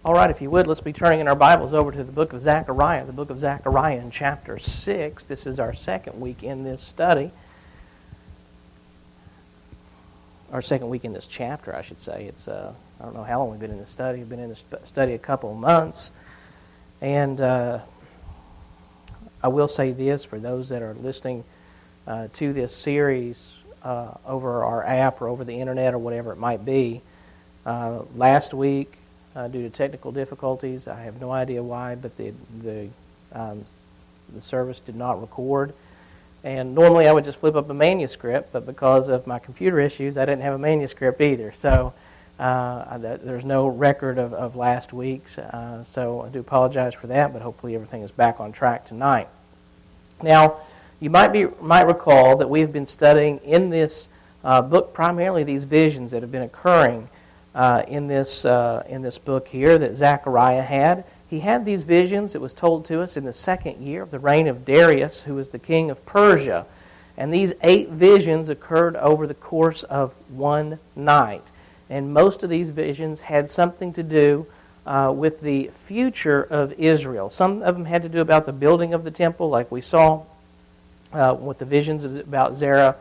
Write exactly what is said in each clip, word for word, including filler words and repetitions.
All right, if you would, let's be turning in our Bibles over to the book of Zechariah, the book of Zechariah in chapter six. This is our second week in this study. Our second week in this chapter, I should say. It's uh, I don't know how long we've been in this study. We've been in this study a couple of months. And uh, I will say this, for those that are listening uh, to this series uh, over our app or over the internet or whatever it might be, uh, last week, Uh, due to technical difficulties, I have no idea why, but the the um, the service did not record. And normally I would just flip up a manuscript, but because of my computer issues, I didn't have a manuscript either. So uh, there's no record of, of last week's. Uh, so I do apologize for that, but hopefully everything is back on track tonight. Now, you might be might recall that we have been studying in this uh, book primarily these visions that have been occurring Uh, in this uh, in this book here that Zechariah had. He had these visions, it was told to us, in the second year of the reign of Darius, who was the king of Persia. And these eight visions occurred over the course of one night. And most of these visions had something to do uh, with the future of Israel. Some of them had to do about the building of the temple, like we saw uh, with the visions about Zerah,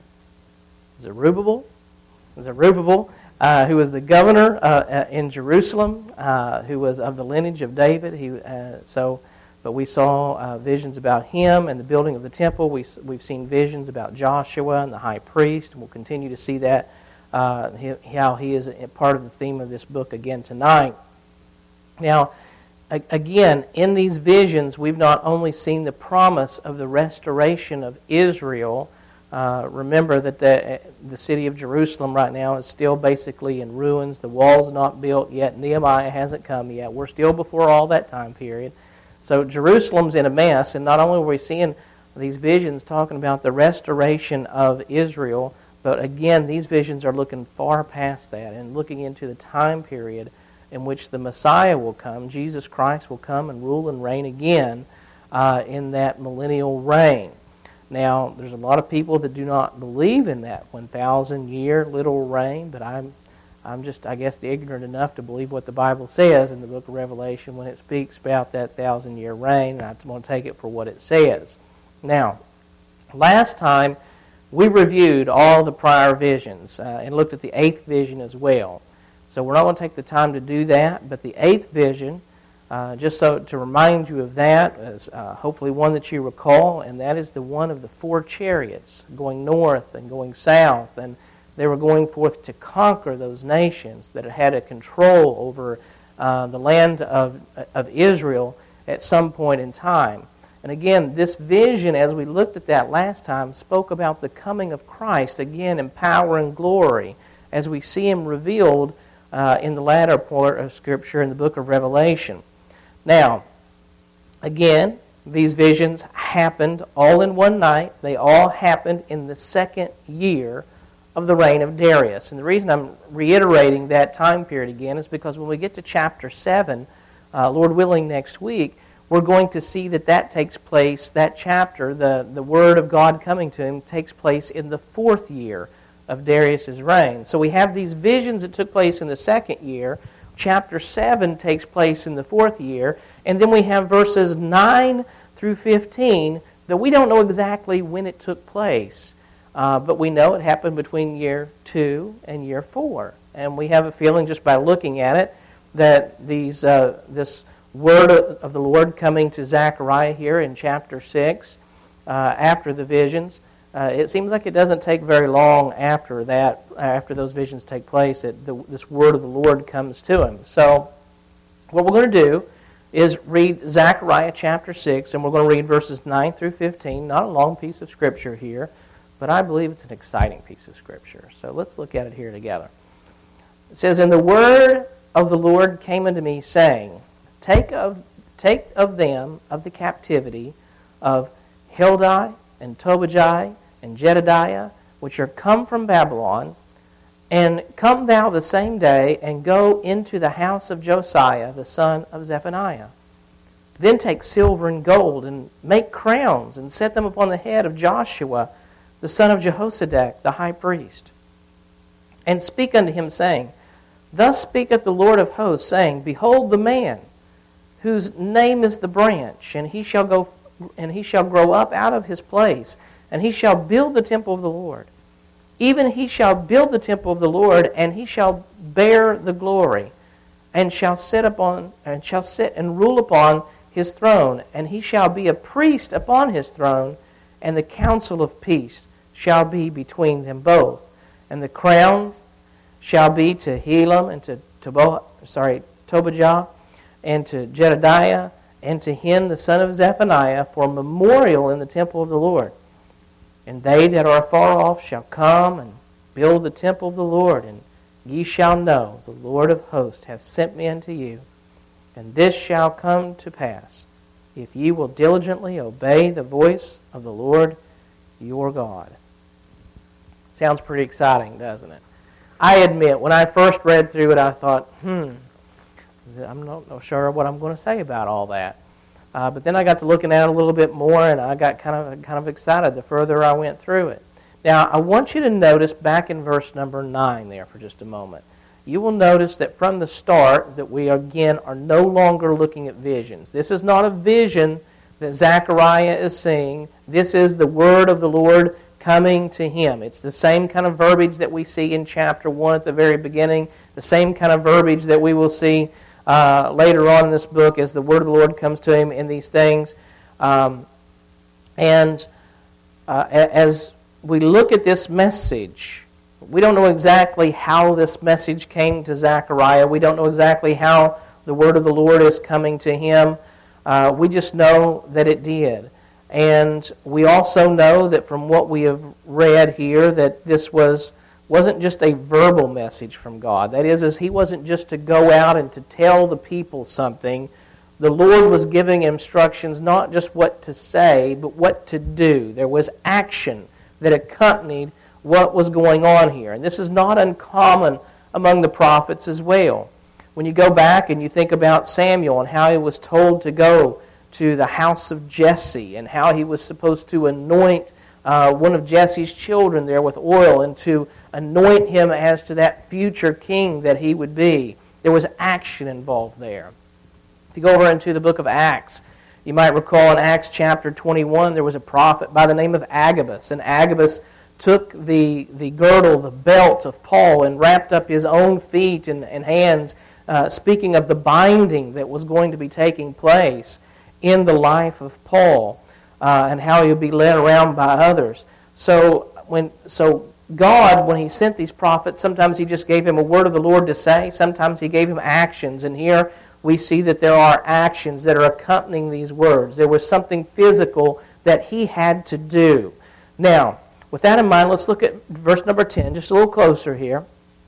Zerubbabel, Zerubbabel, Uh, who was the governor uh, in Jerusalem, uh, who was of the lineage of David. He uh, so, but we saw uh, visions about him and the building of the temple. We we've seen visions about Joshua and the high priest, and we'll continue to see that uh, he, how he is a part of the theme of this book again tonight. Now, a, again, in these visions, we've not only seen the promise of the restoration of Israel. Uh, remember that the, the city of Jerusalem right now is still basically in ruins. The wall's not built yet. Nehemiah hasn't come yet. We're still before all that time period. So Jerusalem's in a mess, and not only are we seeing these visions talking about the restoration of Israel, but again, these visions are looking far past that and looking into the time period in which the Messiah will come. Jesus Christ will come and rule and reign again uh, in that millennial reign. Now, there's a lot of people that do not believe in that one thousand year literal reign, but I'm I'm just, I guess, ignorant enough to believe what the Bible says in the book of Revelation when it speaks about that thousand year reign, and I want to take it for what it says. Now, last time we reviewed all the prior visions uh, and looked at the eighth vision as well. So we're not going to take the time to do that, but the eighth vision, Uh, just so to remind you of that, is uh, hopefully one that you recall, and that is the one of the four chariots going north and going south, and they were going forth to conquer those nations that had a control over uh, the land of, of Israel at some point in time. And again, this vision, as we looked at that last time, spoke about the coming of Christ, again in power and glory, as we see Him revealed uh, in the latter part of Scripture in the book of Revelation. Now, again, these visions happened all in one night. They all happened in the second year of the reign of Darius. And the reason I'm reiterating that time period again is because when we get to chapter seven, uh, Lord willing, next week, we're going to see that that takes place, that chapter, the, the Word of God coming to him, takes place in the fourth year of Darius' reign. So we have these visions that took place in the second year. Chapter seven takes place in the fourth year, and then we have verses nine through fifteen that we don't know exactly when it took place, uh, but we know it happened between year two and year four. And we have a feeling just by looking at it that these uh, this word of the Lord coming to Zechariah here in chapter six, uh, after the visions, Uh, it seems like it doesn't take very long after that, after those visions take place, that the, this word of the Lord comes to him. So, what we're going to do is read Zechariah chapter six, and we're going to read verses nine through fifteen. Not a long piece of Scripture here, but I believe it's an exciting piece of Scripture. So, let's look at it here together. It says, "And the word of the Lord came unto me, saying, Take of, take of them of the captivity of Heldai, and Tobijah, and Jedediah, which are come from Babylon, and come thou the same day, and go into the house of Josiah, the son of Zephaniah. Then take silver and gold, and make crowns, and set them upon the head of Joshua, the son of Jehozadak, the high priest. And speak unto him, saying, Thus speaketh the Lord of hosts, saying, Behold the man, whose name is the branch, and he shall go, and he shall grow up out of his place, and he shall build the temple of the Lord. Even he shall build the temple of the Lord, and he shall bear the glory, and shall sit upon, and shall sit and rule upon his throne, and he shall be a priest upon his throne, and the counsel of peace shall be between them both. And the crowns shall be to Helam and to Tobo, sorry, Tobijah, and to Jedediah, and to him the son of Zephaniah, for a memorial in the temple of the Lord. And they that are afar off shall come and build the temple of the Lord, and ye shall know the Lord of hosts hath sent me unto you. And this shall come to pass, if ye will diligently obey the voice of the Lord your God. Sounds pretty exciting, doesn't it? I admit, when I first read through it, I thought, hmm, I'm not, not sure what I'm going to say about all that. Uh, but then I got to looking at it a little bit more, and I got kind of kind of excited the further I went through it. Now, I want you to notice back in verse number nine there for just a moment. You will notice that from the start that we, again, are no longer looking at visions. This is not a vision that Zechariah is seeing. This is the word of the Lord coming to him. It's the same kind of verbiage that we see in chapter one at the very beginning, the same kind of verbiage that we will see uh, later on in this book as the word of the Lord comes to him in these things. Um, and uh, as we look at this message, we don't know exactly how this message came to Zechariah. We don't know exactly how the word of the Lord is coming to him. Uh, we just know that it did. And we also know that from what we have read here, that this was, wasn't just a verbal message from God. That is, as he wasn't just to go out and to tell the people something. The Lord was giving instructions, not just what to say, but what to do. There was action that accompanied what was going on here. And this is not uncommon among the prophets as well. When you go back and you think about Samuel and how he was told to go to the house of Jesse and how he was supposed to anoint uh, one of Jesse's children there with oil and to anoint him as to that future king that he would be. There was action involved there. If you go over into the book of Acts, you might recall in Acts chapter twenty-one there was a prophet by the name of Agabus, and Agabus took the, the girdle, the belt of Paul, and wrapped up his own feet and, and hands, uh, speaking of the binding that was going to be taking place in the life of Paul, uh, and how he would be led around by others. So when so God, when he sent these prophets, sometimes he just gave him a word of the Lord to say, sometimes he gave him actions, and here we see that there are actions that are accompanying these words. There was something physical that he had to do. Now, with that in mind, let's look at verse number ten, just a little closer here.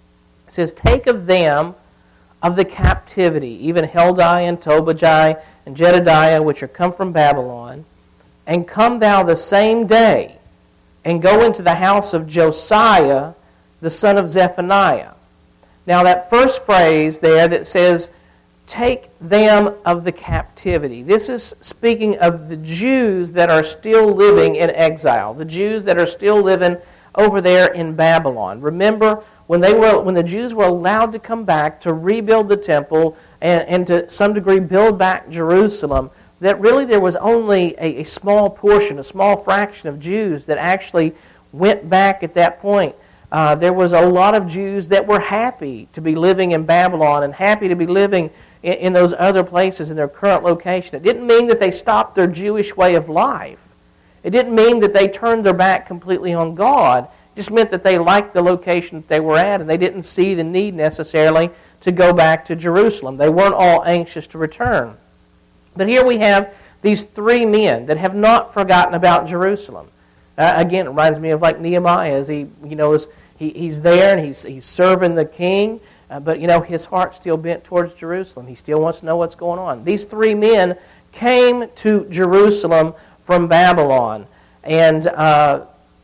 It says, Take of them of the captivity, even Heldai and Tobijah and Jedediah, which are come from Babylon, and come thou the same day, and go into the house of Josiah, the son of Zephaniah. Now that first phrase there that says, Take them of the captivity. This is speaking of the Jews that are still living in exile, the Jews that are still living over there in Babylon. Remember, when they were, when the Jews were allowed to come back to rebuild the temple and, and to some degree build back Jerusalem, that really there was only a, a small portion, a small fraction of Jews that actually went back at that point. Uh, there was a lot of Jews that were happy to be living in Babylon and happy to be living in, in those other places in their current location. It didn't mean that they stopped their Jewish way of life. It didn't mean that they turned their back completely on God. It just meant that they liked the location that they were at and they didn't see the need necessarily to go back to Jerusalem. They weren't all anxious to return. But here we have these three men that have not forgotten about Jerusalem. Uh, again, it reminds me of like Nehemiah, as he, you know, is he, he's there and he's he's serving the king, uh, but you know his heart's still bent towards Jerusalem. He still wants to know what's going on. These three men came to Jerusalem from Babylon, and uh,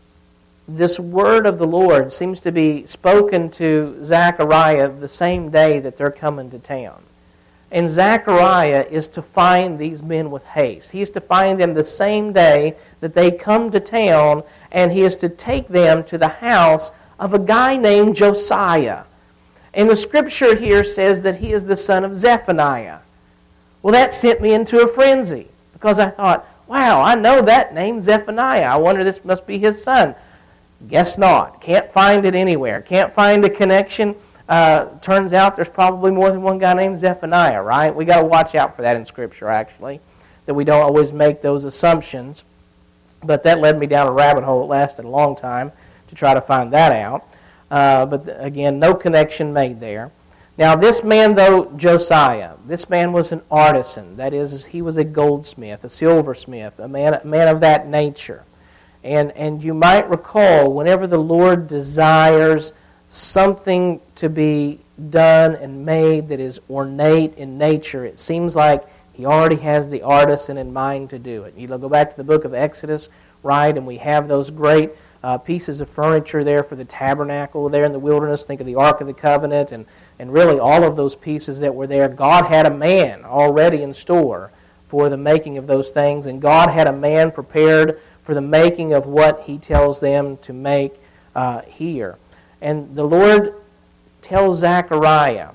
this word of the Lord seems to be spoken to Zechariah the same day that they're coming to town. And Zechariah is to find these men with haste. He is to find them the same day that they come to town, and he is to take them to the house of a guy named Josiah. And the scripture here says that he is the son of Zephaniah. Well, that sent me into a frenzy because I thought, wow, I know that name, Zephaniah. I wonder this must be his son. Guess not. Can't find it anywhere. Can't find a connection. Uh, turns out there's probably more than one guy named Zephaniah, right? We got to watch out for that in Scripture, actually, that we don't always make those assumptions. But that led me down a rabbit hole. It lasted a long time to try to find that out. Uh, but again, no connection made there. Now, this man, though, Josiah, this man was an artisan. That is, he was a goldsmith, a silversmith, a man, a man of that nature. And, and you might recall, whenever the Lord desires something to be done and made that is ornate in nature, it seems like he already has the artisan in mind to do it. You know, go back to the book of Exodus, right, and we have those great uh, pieces of furniture there for the tabernacle there in the wilderness. Think of the Ark of the Covenant and, and really all of those pieces that were there. God had a man already in store for the making of those things, and God had a man prepared for the making of what he tells them to make uh, here. And the Lord tells Zechariah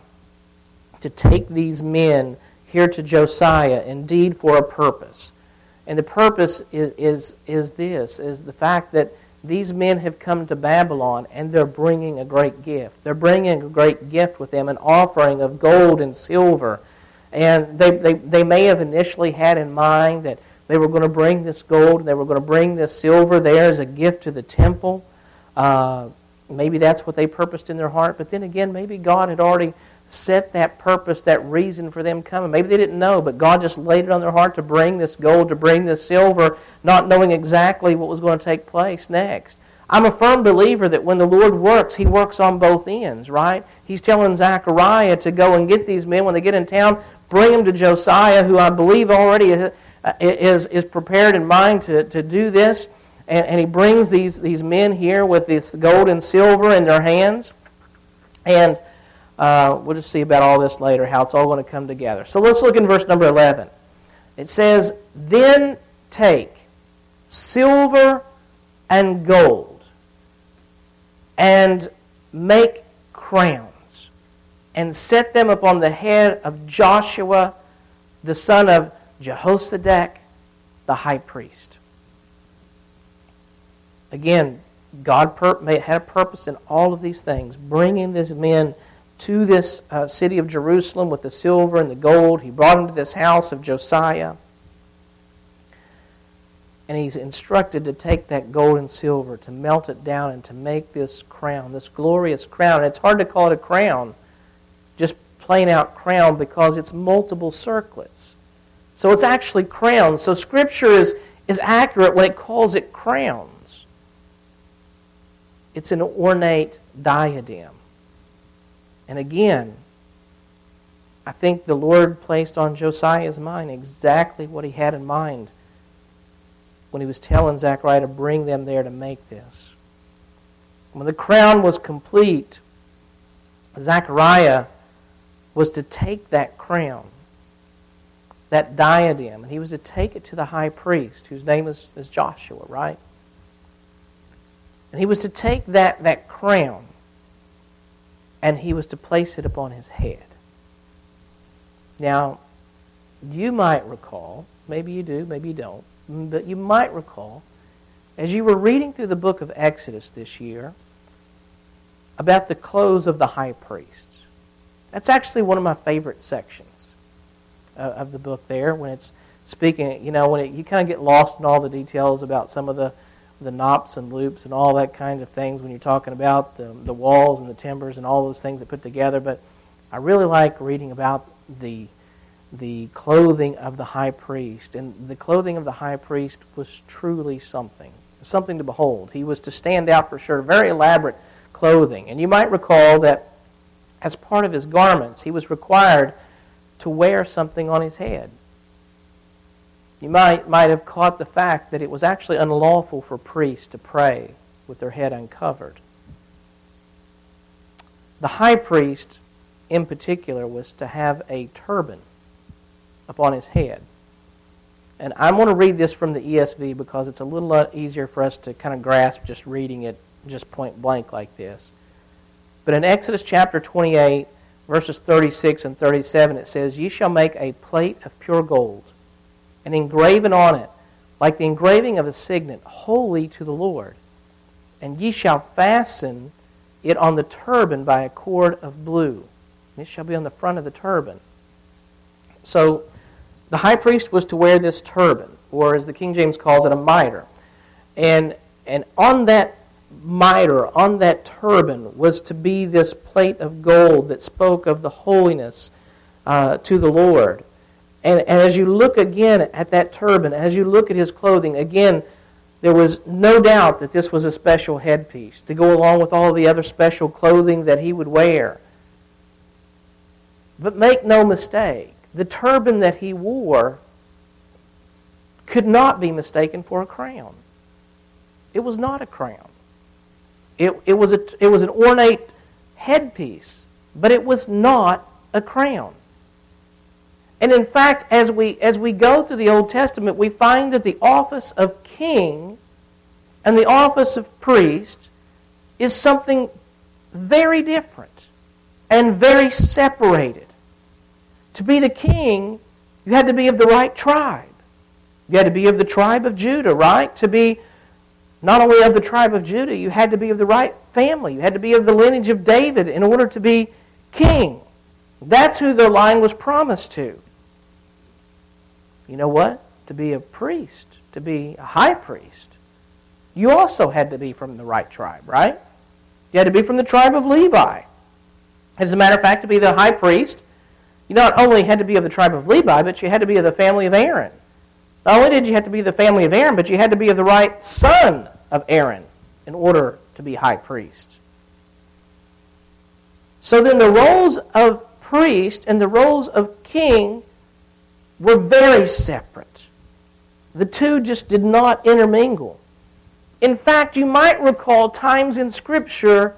to take these men here to Josiah, indeed for a purpose. And the purpose is, is, is this, is the fact that these men have come to Babylon and they're bringing a great gift. They're bringing a great gift with them, an offering of gold and silver. And they, they, they may have initially had in mind that they were going to bring this gold, they were going to bring this silver there as a gift to the temple. Uh, maybe that's what they purposed in their heart. But then again, maybe God had already set that purpose, that reason for them coming. Maybe they didn't know, but God just laid it on their heart to bring this gold, to bring this silver, not knowing exactly what was going to take place next. I'm a firm believer that when the Lord works, He works on both ends, right? He's telling Zechariah to go and get these men when they get in town, bring them to Josiah, who I believe already is, is prepared in mind to, to do this. And, and he brings these, these men here with this gold and silver in their hands. And uh, we'll just see about all this later, how it's all going to come together. So let's look in verse number eleven. It says, "Then take silver and gold, and make crowns, and set them upon the head of Joshua, the son of Jehozadak, the high priest." Again, God had a purpose in all of these things, bringing these men to this uh, city of Jerusalem with the silver and the gold. He brought them to this house of Josiah. And he's instructed to take that gold and silver, to melt it down, and to make this crown, this glorious crown. And it's hard to call it a crown, just plain out crown, because it's multiple circlets. So it's actually crowns. So Scripture is, is accurate when it calls it crowns. It's an ornate diadem. And again, I think the Lord placed on Josiah's mind exactly what he had in mind when he was telling Zechariah to bring them there to make this. When the crown was complete, Zechariah was to take that crown, that diadem, and he was to take it to the high priest, whose name is, is Joshua, right? And he was to take that, that crown, and he was to place it upon his head. Now, you might recall, maybe you do, maybe you don't, but you might recall, as you were reading through the book of Exodus this year, about the clothes of the high priest. That's actually one of my favorite sections uh, of the book there, when it's speaking, you know, when it, you kind of get lost in all the details about some of the the knops and loops and all that kind of things when you're talking about the, the walls and the timbers and all those things that put together. But I really like reading about the the clothing of the high priest. And the clothing of the high priest was truly something, something to behold. He was to stand out for sure, very elaborate clothing. And you might recall that as part of his garments, he was required to wear something on his head. You might, might have caught the fact that it was actually unlawful for priests to pray with their head uncovered. The high priest, in particular, was to have a turban upon his head. And I'm going to read this from the E S V because it's a little easier for us to kind of grasp just reading it just point blank like this. But in Exodus chapter twenty-eight, verses thirty-six and thirty-seven, it says, "Ye shall make a plate of pure gold, and engraven on it, like the engraving of a signet, holy to the Lord. And ye shall fasten it on the turban by a cord of blue. And it shall be on the front of the turban." So the high priest was to wear this turban, or as the King James calls it, a mitre. And, and on that mitre, on that turban, was to be this plate of gold that spoke of the holiness uh, to the Lord. And, and as you look again at that turban, as you look at his clothing, again, there was no doubt that this was a special headpiece to go along with all the other special clothing that he would wear. But make no mistake, the turban that he wore could not be mistaken for a crown. It was not a crown. It, it, was, a, it was an ornate headpiece, but it was not a crown. And in fact, as we, as we go through the Old Testament, we find that the office of king and the office of priest is something very different and very separated. To be the king, you had to be of the right tribe. You had to be of the tribe of Judah, right? To be not only of the tribe of Judah, you had to be of the right family. You had to be of the lineage of David in order to be king. That's who the line was promised to. You know what? To be a priest, to be a high priest, you also had to be from the right tribe, right? You had to be from the tribe of Levi. As a matter of fact, to be the high priest, you not only had to be of the tribe of Levi, but you had to be of the family of Aaron. Not only did you have to be the family of Aaron, but you had to be of the right son of Aaron in order to be high priest. So then the roles of priest and the roles of king were very separate. The two just did not intermingle. In fact, you might recall times in Scripture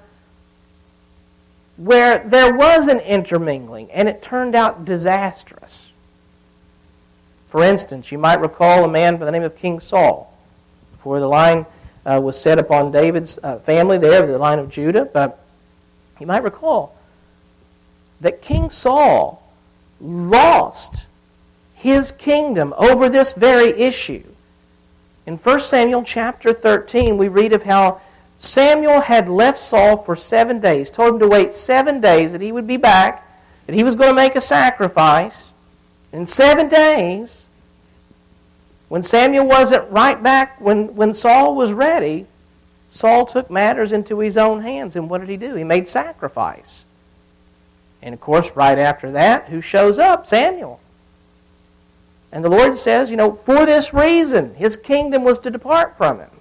where there was an intermingling and it turned out disastrous. For instance, you might recall a man by the name of King Saul. Before the line uh, was set upon David's uh, family there, the line of Judah, but you might recall that King Saul lost his kingdom over this very issue. In First Samuel chapter thirteen, we read of how Samuel had left Saul for seven days, told him to wait seven days, that he would be back, that he was going to make a sacrifice. In seven days, when Samuel wasn't right back, when, when Saul was ready, Saul took matters into his own hands. And what did he do? He made sacrifice. And of course, right after that, who shows up? Samuel. And the Lord says, you know, for this reason, his kingdom was to depart from him.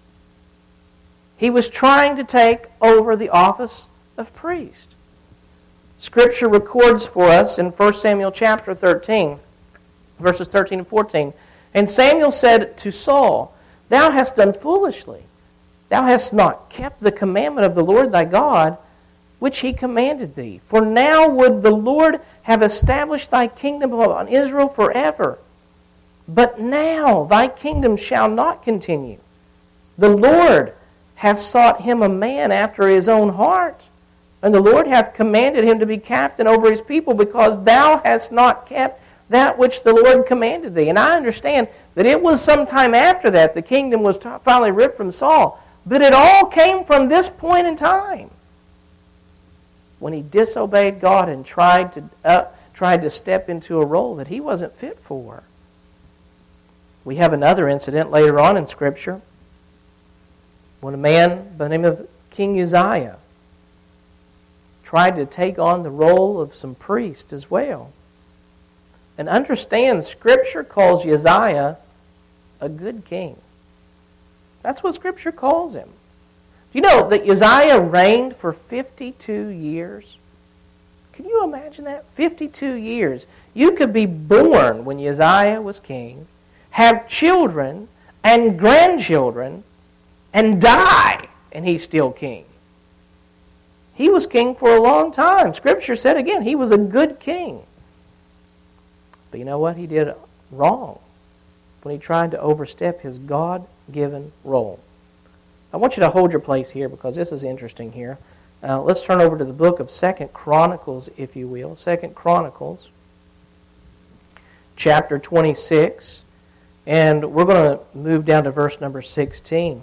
He was trying to take over the office of priest. Scripture records for us in First Samuel chapter thirteen, verses thirteen and fourteen, "And Samuel said to Saul, Thou hast done foolishly. Thou hast not kept the commandment of the Lord thy God, which he commanded thee. For now would the Lord have established thy kingdom upon Israel forever. But now thy kingdom shall not continue. The Lord hath sought him a man after his own heart, and the Lord hath commanded him to be captain over his people, because thou hast not kept that which the Lord commanded thee." And I understand that it was some time after that the kingdom was finally ripped from Saul, but it all came from this point in time, when he disobeyed God and tried to uh, tried to step into a role that he wasn't fit for. We have another incident later on in Scripture, when a man by the name of King Uzziah tried to take on the role of some priest as well. And understand, Scripture calls Uzziah a good king. That's what Scripture calls him. Do you know that Uzziah reigned for fifty-two years? Can you imagine that? fifty-two years. You could be born when Uzziah was king, have children and grandchildren, and die, and he's still king. He was king for a long time. Scripture said again, he was a good king. But you know what? He did wrong when he tried to overstep his God-given role. I want you to hold your place here because this is interesting here. Uh, let's turn over to the book of Second Chronicles, if you will. Second Chronicles, chapter twenty-six. And we're going to move down to verse number sixteen.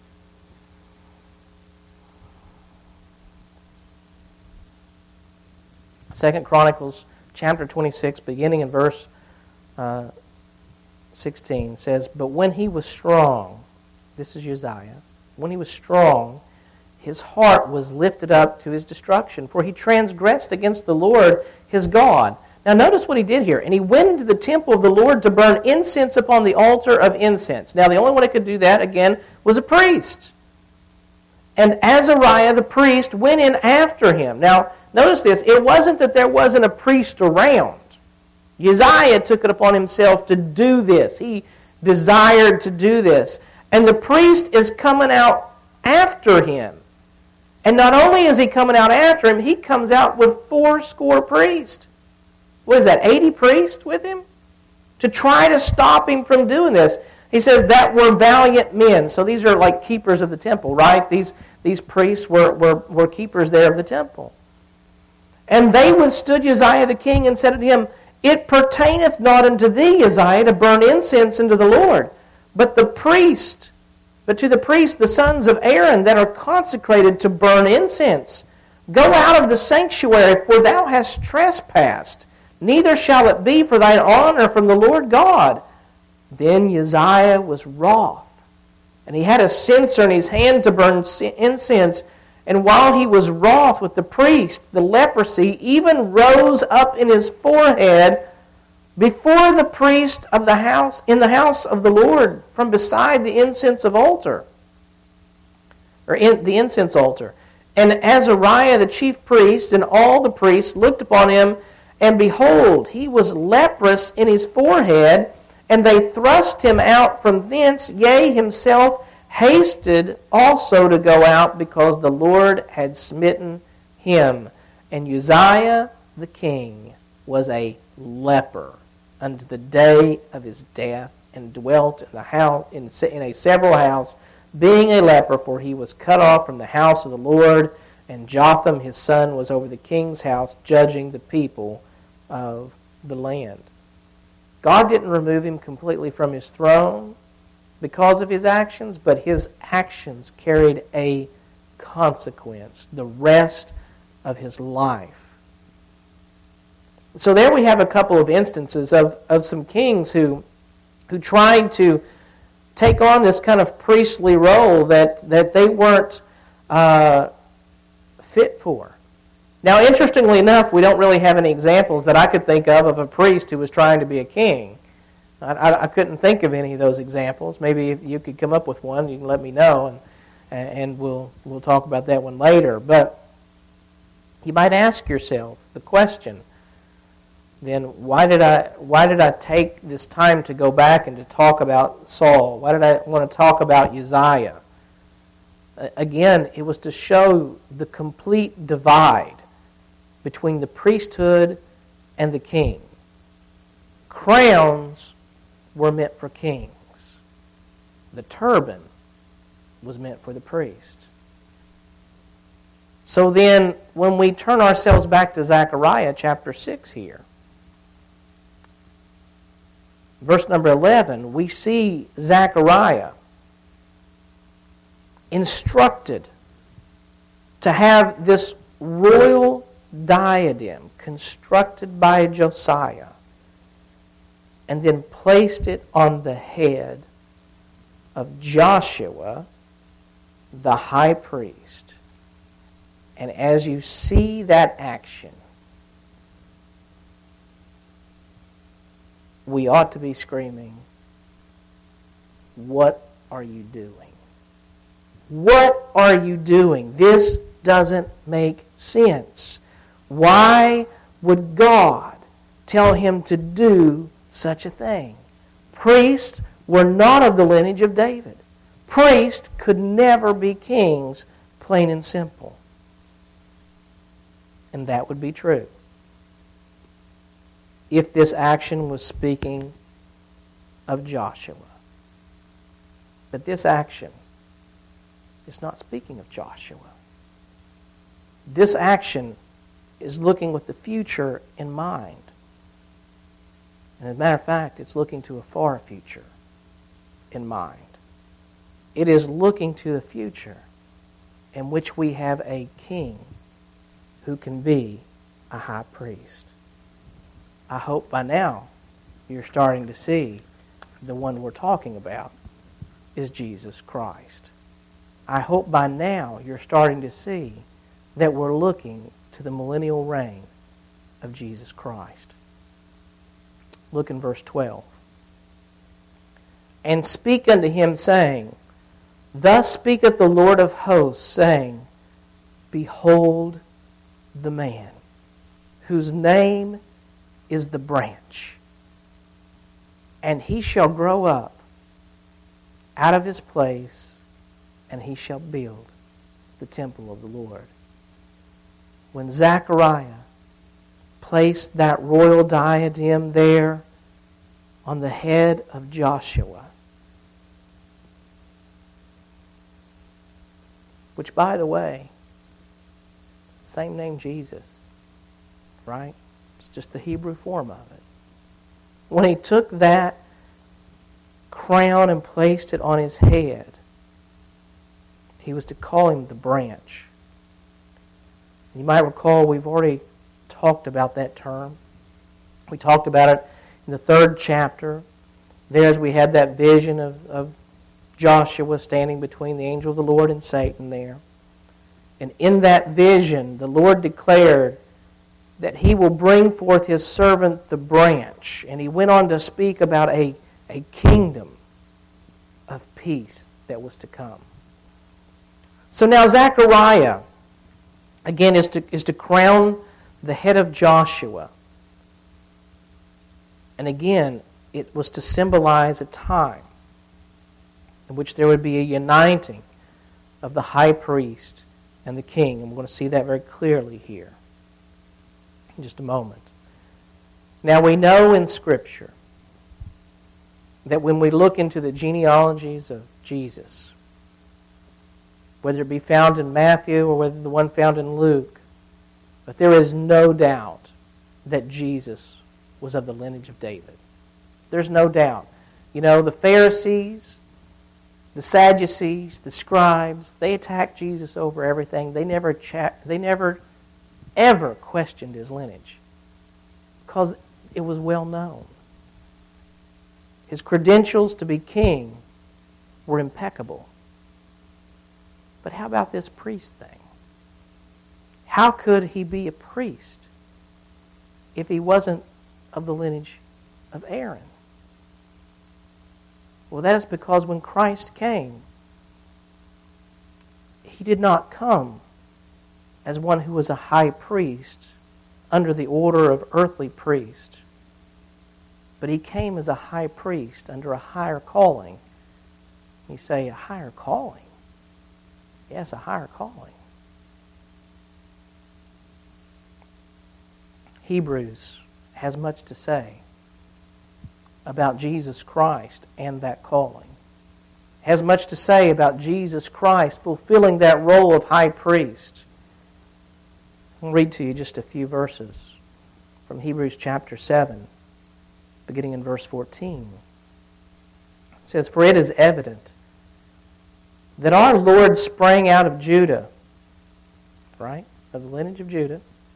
Second Chronicles, chapter twenty-six, beginning in verse uh, sixteen, says, "But when he was strong," this is Uzziah, "when he was strong, his heart was lifted up to his destruction, for he transgressed against the Lord his God." Now notice what he did here. "And he went into the temple of the Lord to burn incense upon the altar of incense." Now the only one who could do that, again, was a priest. "And Azariah the priest went in after him." Now notice this. It wasn't that there wasn't a priest around. Uzziah took it upon himself to do this. He desired to do this. And the priest is coming out after him. And not only is he coming out after him, he comes out with four score priests. What is that, eighty priests with him? To try to stop him from doing this. He says that were valiant men. So these are like keepers of the temple, right? These, these priests were, were, were keepers there of the temple. "And they withstood Uzziah the king and said unto him, It pertaineth not unto thee, Uzziah, to burn incense unto the Lord, but the priest, but to the priests, the sons of Aaron, that are consecrated to burn incense. Go out of the sanctuary, for thou hast trespassed. Neither shall it be for thine honor from the Lord God." Then Uzziah was wroth, and he had a censer in his hand to burn incense. And while he was wroth with the priest, the leprosy even rose up in his forehead before the priest of the house, in the house of the Lord, from beside the incense of altar, or in the incense altar. "And Azariah the chief priest and all the priests looked upon him, and behold, he was leprous in his forehead, and they thrust him out from thence, yea, himself hasted also to go out, because the Lord had smitten him. And Uzziah the king was a leper unto the day of his death, and dwelt in the house in, in a several house, being a leper, for he was cut off from the house of the Lord. And Jotham his son was over the king's house, judging the people of the land." God didn't remove him completely from his throne because of his actions, but his actions carried a consequence the rest of his life. So there we have a couple of instances of, of some kings who, who tried to take on this kind of priestly role that, that they weren't uh, fit for. Now, interestingly enough, we don't really have any examples that I could think of of a priest who was trying to be a king. I, I, I couldn't think of any of those examples. Maybe if you could come up with one, you can let me know, and and we'll we'll talk about that one later. But you might ask yourself the question, then why did I why did I take this time to go back and to talk about Saul? Why did I want to talk about Uzziah? Again, it was to show the complete divide between the priesthood and the king. Crowns were meant for kings. The turban was meant for the priest. So then, when we turn ourselves back to Zechariah chapter six here, verse number eleven, we see Zechariah instructed to have this royal diadem constructed by Josiah and then placed it on the head of Joshua, the high priest. And as you see that action, we ought to be screaming, "What are you doing? What are you doing? This doesn't make sense. Why would God tell him to do such a thing?" Priests were not of the lineage of David. Priests could never be kings, plain and simple. And that would be true if this action was speaking of Joshua. But this action is not speaking of Joshua. this action is looking with the future in mind. And as a matter of fact, it's looking to a far future in mind. It is looking to the future in which we have a king who can be a high priest. I hope by now you're starting to see the one we're talking about is Jesus Christ. I hope by now you're starting to see that we're looking to the millennial reign of Jesus Christ. Look in verse twelve. And speak unto him, saying, Thus speaketh the Lord of hosts, saying, Behold the man, whose name is the branch, and he shall grow up out of his place, and he shall build the temple of the Lord. When Zechariah placed that royal diadem there on the head of Joshua, which, by the way, it's the same name Jesus, right? It's just the Hebrew form of it. When he took that crown and placed it on his head, he was to call him the branch. You might recall we've already talked about that term. We talked about it in the third chapter. There, as we had that vision of, of Joshua standing between the angel of the Lord and Satan there. And in that vision, the Lord declared that he will bring forth his servant the branch. And he went on to speak about a, a kingdom of peace that was to come. So now Zechariah, again, is to, is to crown the head of Joshua. And again, it was to symbolize a time in which there would be a uniting of the high priest and the king. And we're going to see that very clearly here in just a moment. Now we know in Scripture that when we look into the genealogies of Jesus, whether it be found in Matthew or whether the one found in Luke, but there is no doubt that Jesus was of the lineage of David. There's no doubt. You know, the Pharisees, the Sadducees, the scribes, they attacked Jesus over everything. They never, cha- they never, ever questioned his lineage because it was well known. His credentials to be king were impeccable. But how about this priest thing? How could he be a priest if he wasn't of the lineage of Aaron? Well, that is because when Christ came, he did not come as one who was a high priest under the order of earthly priest, but he came as a high priest under a higher calling. You say, a higher calling? Yes, a higher calling. Hebrews has much to say about Jesus Christ and that calling. Has much to say about Jesus Christ fulfilling that role of high priest. I'll read to you just a few verses from Hebrews chapter seven, beginning in verse fourteen. It says, For it is evident that our Lord sprang out of Judah, right, of the lineage of Judah,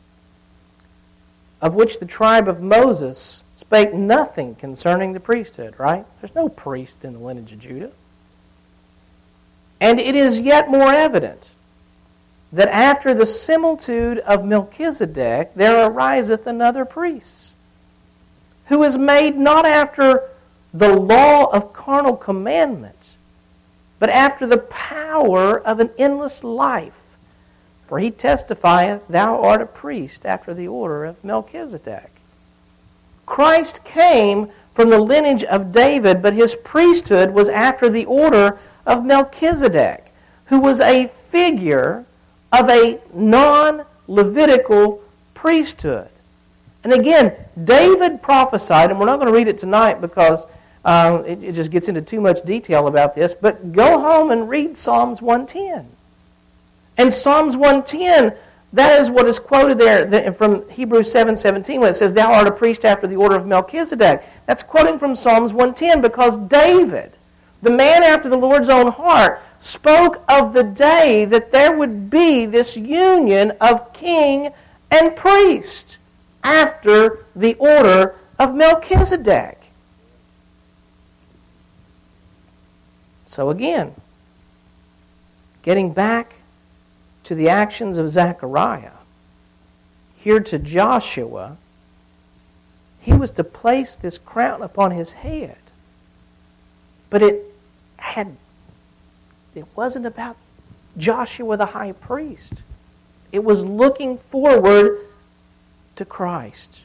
of which the tribe of Moses spake nothing concerning the priesthood, right? There's no priest in the lineage of Judah. And it is yet more evident that after the similitude of Melchizedek there ariseth another priest, who is made not after the law of carnal commandment, but after the power of an endless life. For he testifieth, Thou art a priest after the order of Melchizedek. Christ came from the lineage of David, but his priesthood was after the order of Melchizedek, who was a figure of a non-Levitical priesthood. And again, David prophesied, and we're not going to read it tonight because uh, it, it just gets into too much detail about this, but go home and read Psalms one ten. And Psalms one ten That is what is quoted there from Hebrews seven seventeen when it says, "Thou art a priest after the order of Melchizedek." That's quoting from Psalms one ten because David, the man after the Lord's own heart, spoke of the day that there would be this union of king and priest after the order of Melchizedek. So again, getting back to the actions of Zechariah, here to Joshua, he was to place this crown upon his head. But it had it wasn't about Joshua the high priest. It was looking forward to Christ.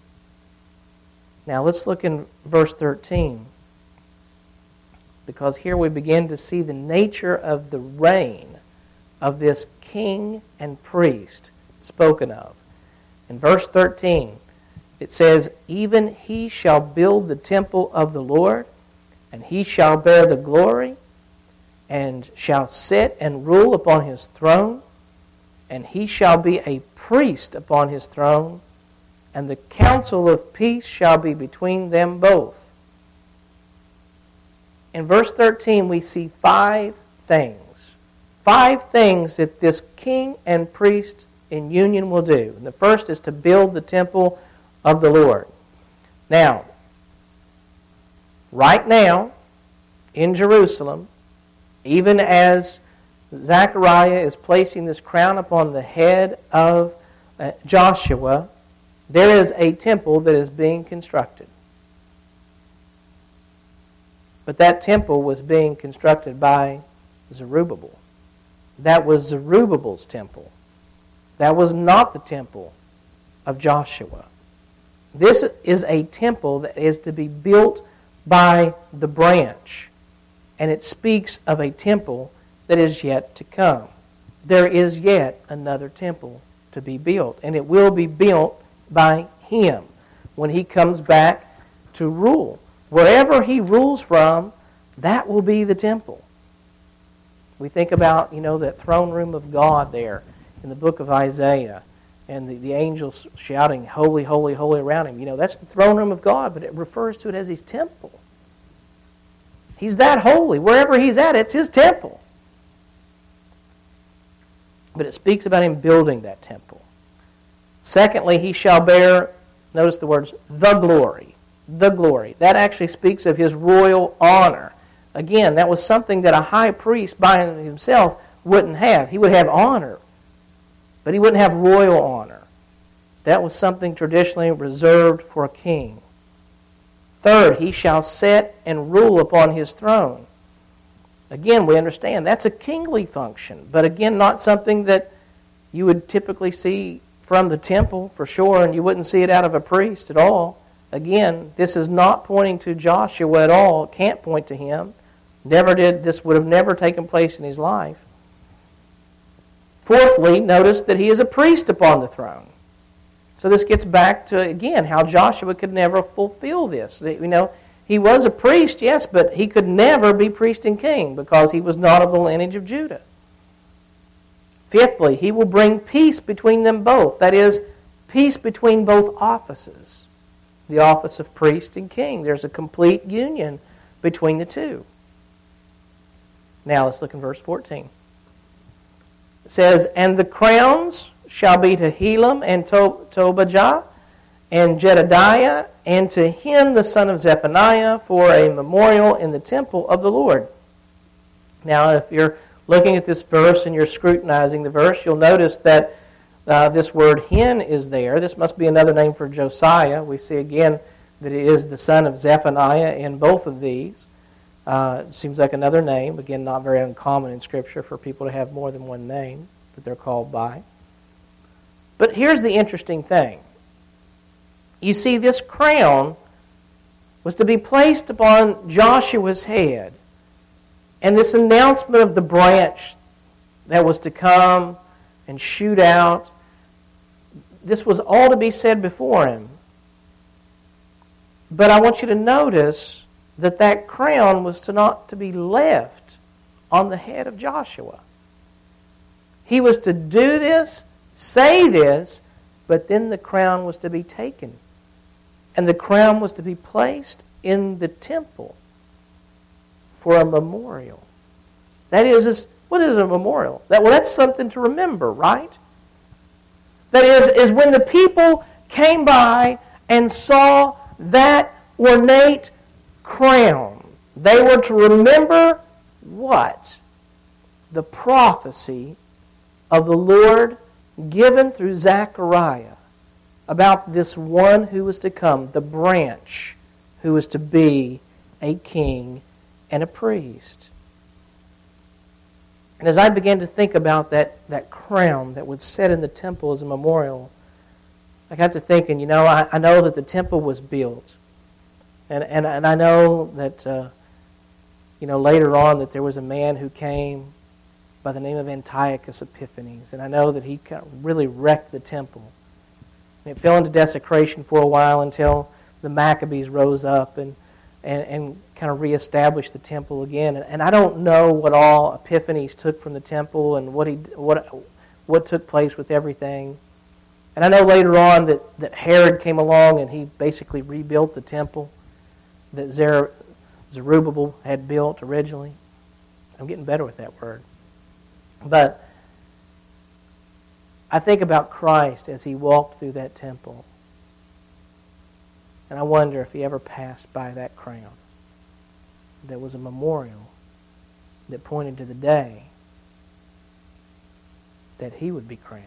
Now let's look in verse thirteen. Because here we begin to see the nature of the reign of this king and priest spoken of. In verse thirteen, it says, "Even he shall build the temple of the Lord, and he shall bear the glory, and shall sit and rule upon his throne, and he shall be a priest upon his throne, and the counsel of peace shall be between them both." In verse thirteen, we see five things. Five things that this king and priest in union will do. And the first is to build the temple of the Lord. Now, right now, in Jerusalem, even as Zechariah is placing this crown upon the head of uh, Joshua, there is a temple that is being constructed. But that temple was being constructed by Zerubbabel. That was Zerubbabel's temple. That was not the temple of Joshua. This is a temple that is to be built by the branch. And it speaks of a temple that is yet to come. There is yet another temple to be built. And it will be built by him when he comes back to rule. Wherever he rules from, that will be the temple. We think about, you know, that throne room of God there in the book of Isaiah, and the, the angels shouting, "Holy, holy, holy," around him. You know, that's the throne room of God, but it refers to it as his temple. He's that holy. Wherever he's at, it's his temple. But it speaks about him building that temple. Secondly, he shall bear, notice the words, the glory. The glory. That actually speaks of his royal honor. Again, that was something that a high priest by himself wouldn't have. He would have honor, but he wouldn't have royal honor. That was something traditionally reserved for a king. Third, he shall sit and rule upon his throne. Again, we understand that's a kingly function, but again, not something that you would typically see from the temple for sure, and you wouldn't see it out of a priest at all. Again, this is not pointing to Joshua at all. It can't point to him. Never did. This would have never taken place in his life. Fourthly, notice that he is a priest upon the throne. So this gets back to, again, how Joshua could never fulfill this. You know, he was a priest, yes, but he could never be priest and king because he was not of the lineage of Judah. Fifthly, he will bring peace between them both. That is, peace between both offices. The office of priest and king. There's a complete union between the two. Now let's look in verse fourteen. It says, "And the crowns shall be to Helam and to- Tobijah and Jedediah, and to him the son of Zephaniah for a memorial in the temple of the Lord." Now if you're looking at this verse and you're scrutinizing the verse, you'll notice that Uh, this word hen is there. This must be another name for Josiah. We see again that it is the son of Zephaniah in both of these. Uh, it seems like another name. Again, not very uncommon in Scripture for people to have more than one name that they're called by. But here's the interesting thing. You see, this crown was to be placed upon Joshua's head. And this announcement of the branch that was to come and shoot out, this was all to be said before him. But I want you to notice that that crown was to not to be left on the head of Joshua. He was to do this say this, but then the crown was to be taken. And the crown was to be placed in the temple for a memorial. That is, is what is a memorial? That, well, that's something to remember, right? That is, is when the people came by and saw that ornate crown, they were to remember what? The prophecy of the Lord given through Zechariah about this one who was to come, the branch who was to be a king and a priest. And as I began to think about that, that crown that would set in the temple as a memorial, I got to thinking, you know, I, I know that the temple was built. And and, and I know that, uh, you know, later on that there was a man who came by the name of Antiochus Epiphanes. And I know that he kind of really wrecked the temple. And it fell into desecration for a while until the Maccabees rose up and And, and kind of reestablish the temple again. And, and I don't know what all Epiphanes took from the temple and what he what what took place with everything. And I know later on that, that Herod came along and he basically rebuilt the temple that Zer, Zerubbabel had built originally. I'm getting better with that word. But I think about Christ as he walked through that temple. And I wonder if he ever passed by that crown. There was a memorial that pointed to the day that he would be crowned,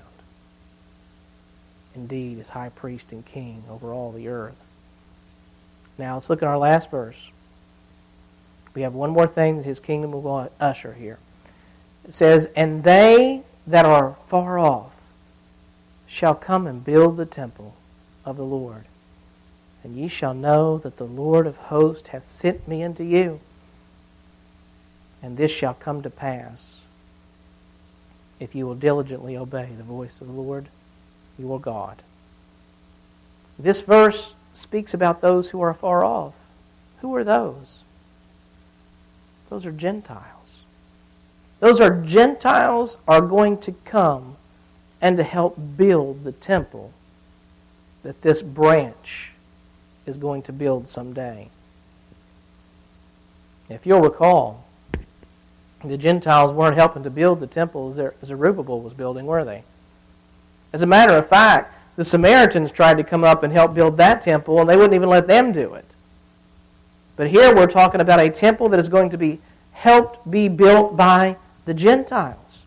indeed, as high priest and king over all the earth. Now, let's look at our last verse. We have one more thing that his kingdom will usher here. It says, "And they that are far off shall come and build the temple of the Lord. And ye shall know that the Lord of hosts hath sent me unto you. And this shall come to pass, if you will diligently obey the voice of the Lord your God." This verse speaks about those who are far off. Who are those? Those are Gentiles. Those are Gentiles are going to come and to help build the temple that this branch is going to build someday. If you'll recall, the Gentiles weren't helping to build the temple as Zerubbabel was building, were they? As a matter of fact, the Samaritans tried to come up and help build that temple, and they wouldn't even let them do it. But here we're talking about a temple that is going to be helped be built by the Gentiles.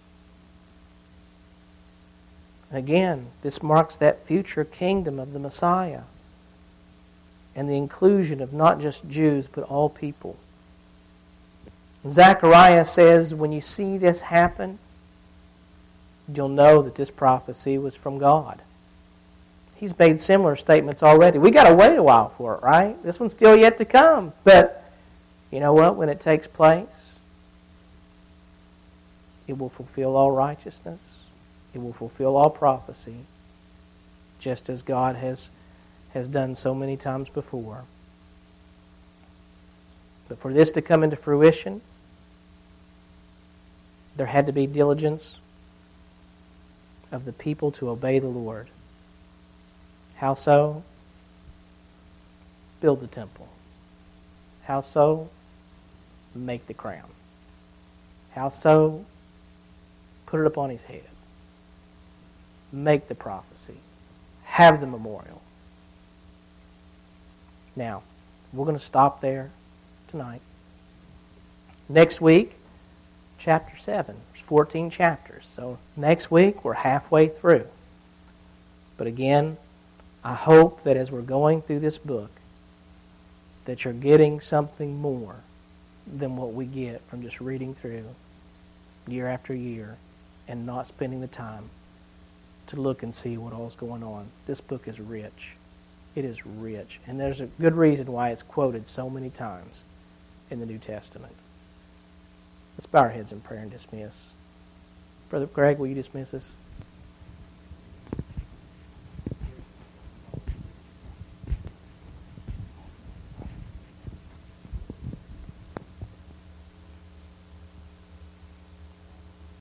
And again, this marks that future kingdom of the Messiah and the inclusion of not just Jews, but all people. Zechariah says, when you see this happen, you'll know that this prophecy was from God. He's made similar statements already. We got to wait a while for it, right? This one's still yet to come. But you know what? When it takes place, it will fulfill all righteousness. It will fulfill all prophecy, just as God has has done so many times before. But for this to come into fruition, there had to be diligence of the people to obey the Lord. How so? Build the temple. How so? Make the crown. How so? Put it upon his head. Make the prophecy. Have the memorial. Now, we're going to stop there tonight. Next week, chapter seven. There's fourteen chapters. So next week, we're halfway through. But again, I hope that as we're going through this book, that you're getting something more than what we get from just reading through year after year and not spending the time to look and see what all's going on. This book is rich. It is rich. And there's a good reason why it's quoted so many times in the New Testament. Let's bow our heads in prayer and dismiss. Brother Greg, will you dismiss us?